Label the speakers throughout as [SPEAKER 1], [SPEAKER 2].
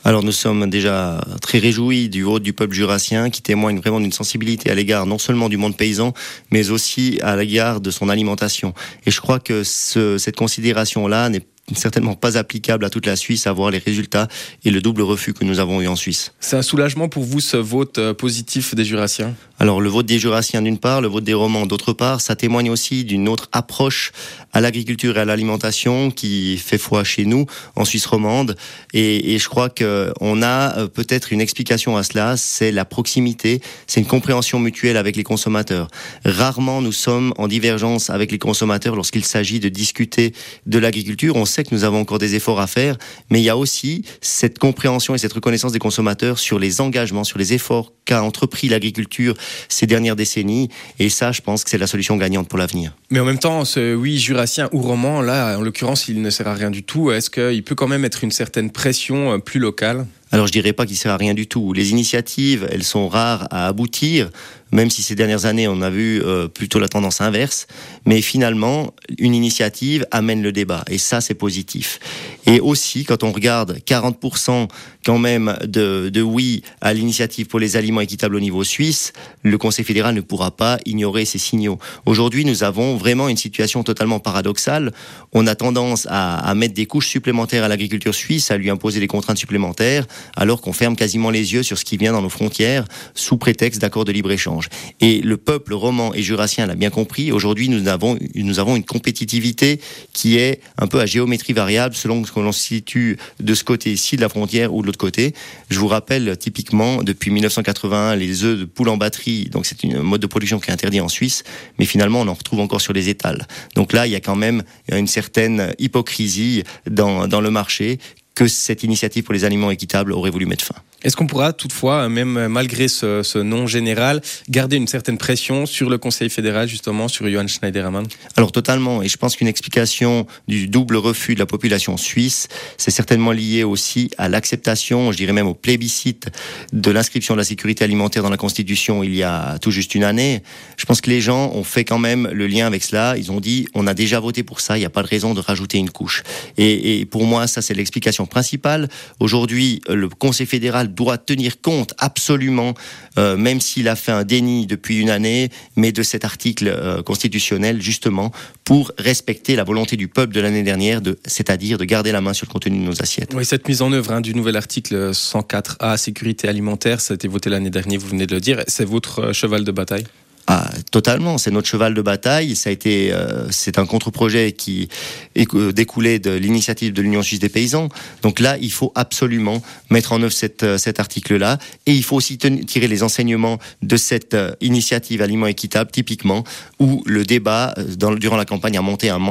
[SPEAKER 1] Alors nous sommes déjà très réjouis du vote du peuple jurassien qui témoigne vraiment d'une sensibilité à l'égard non seulement du monde paysan, mais aussi à l'égard de son alimentation. Et je crois que cette considération-là n'est certainement pas applicable à toute la Suisse, à voir les résultats et le double refus que nous avons eu en Suisse.
[SPEAKER 2] C'est un soulagement pour vous, ce vote positif des Jurassiens ?
[SPEAKER 1] Alors le vote des Jurassiens d'une part, le vote des Romans d'autre part, ça témoigne aussi d'une autre approche à l'agriculture et à l'alimentation qui fait foi chez nous, en Suisse romande. Et je crois qu'on a peut-être une explication à cela, c'est la proximité, c'est une compréhension mutuelle avec les consommateurs. Rarement nous sommes en divergence avec les consommateurs lorsqu'il s'agit de discuter de l'agriculture. On sait que nous avons encore des efforts à faire, mais il y a aussi cette compréhension et cette reconnaissance des consommateurs sur les engagements, sur les efforts qu'a entrepris l'agriculture ces dernières décennies. Et ça, je pense que c'est la solution gagnante pour l'avenir.
[SPEAKER 2] Mais en même temps, ce oui jurassien ou roman, là, en l'occurrence, il ne sert à rien du tout. Est-ce qu'il peut quand même être une certaine pression plus locale ?
[SPEAKER 1] Alors je dirais pas qu'il sert à rien du tout. Les initiatives, elles sont rares à aboutir, même si ces dernières années on a vu plutôt la tendance inverse. Mais finalement, une initiative amène le débat et ça c'est positif. Et aussi quand on regarde 40% quand même de oui à l'initiative pour les aliments équitables au niveau suisse, le Conseil fédéral ne pourra pas ignorer ces signaux. Aujourd'hui, nous avons vraiment une situation totalement paradoxale. On a tendance à mettre des couches supplémentaires à l'agriculture suisse, à lui imposer des contraintes supplémentaires, alors qu'on ferme quasiment les yeux sur ce qui vient dans nos frontières sous prétexte d'accords de libre-échange. Et le peuple roman et jurassien l'a bien compris. Aujourd'hui, nous avons une compétitivité qui est un peu à géométrie variable selon que l'on se situe de ce côté-ci de la frontière ou de l'autre côté. Je vous rappelle typiquement, depuis 1981, les œufs de poule en batterie, donc c'est un mode de production qui est interdit en Suisse, mais finalement on en retrouve encore sur les étals. Donc là, il y a quand même une certaine hypocrisie dans le marché que cette initiative pour les aliments équitables aurait voulu mettre fin.
[SPEAKER 2] Est-ce qu'on pourra toutefois, même malgré ce nom général, garder une certaine pression sur le Conseil fédéral, justement, sur Johann Schneiderman ?
[SPEAKER 1] Alors totalement, et je pense qu'une explication du double refus de la population suisse, c'est certainement lié aussi à l'acceptation, je dirais même au plébiscite de l'inscription de la sécurité alimentaire dans la Constitution il y a tout juste une année. Je pense que les gens ont fait quand même le lien avec cela, ils ont dit on a déjà voté pour ça, il n'y a pas de raison de rajouter une couche. Et pour moi, ça c'est l'explication principale. Aujourd'hui, le Conseil fédéral doit tenir compte absolument, même s'il a fait un déni depuis une année, mais de cet article constitutionnel, justement, pour respecter la volonté du peuple de l'année dernière, c'est-à-dire de garder la main sur le contenu de nos assiettes.
[SPEAKER 2] Oui, cette mise en œuvre du nouvel article 104A, sécurité alimentaire, ça a été voté l'année dernière, vous venez de le dire, c'est votre cheval de bataille ?
[SPEAKER 1] Ah, totalement, c'est notre cheval de bataille. Ça a été, c'est un contre-projet qui découlait de l'initiative de l'Union suisse des paysans. Donc là, il faut absolument mettre en œuvre cet article-là, et il faut aussi tirer les enseignements de cette initiative Aliments équitables, typiquement, où le débat durant la campagne a monté un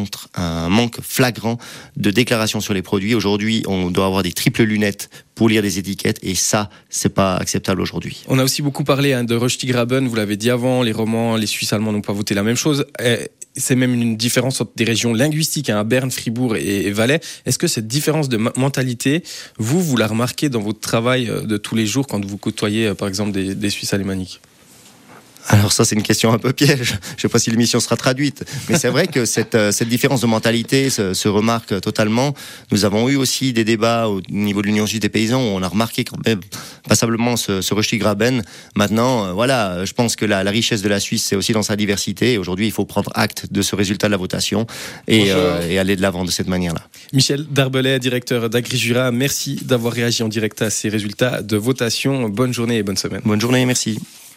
[SPEAKER 1] manque flagrant de déclarations sur les produits. Aujourd'hui, on doit avoir des triples lunettes pour lire des étiquettes, et ça, c'est pas acceptable aujourd'hui.
[SPEAKER 2] On a aussi beaucoup parlé de Röstigraben, vous l'avez dit avant, les Romans, les Suisses allemands n'ont pas voté la même chose. C'est même une différence entre des régions linguistiques, à Berne, Fribourg et Valais. Est-ce que cette différence de mentalité, vous la remarquez dans votre travail de tous les jours quand vous côtoyez, par exemple, des Suisses alémaniques ?
[SPEAKER 1] Alors ça, c'est une question un peu piège. Je ne sais pas si l'émission sera traduite, mais c'est vrai que cette différence de mentalité se remarque totalement. Nous avons eu aussi des débats au niveau de l'Union suisse des paysans où on a remarqué quand même passablement ce Röstigraben. Maintenant, voilà, je pense que la richesse de la Suisse, c'est aussi dans sa diversité. Et aujourd'hui, il faut prendre acte de ce résultat de la votation et aller de l'avant de cette manière-là.
[SPEAKER 2] Michel Darbelet, directeur d'AgriJura, merci d'avoir réagi en direct à ces résultats de votation. Bonne journée et bonne semaine.
[SPEAKER 1] Bonne journée, merci.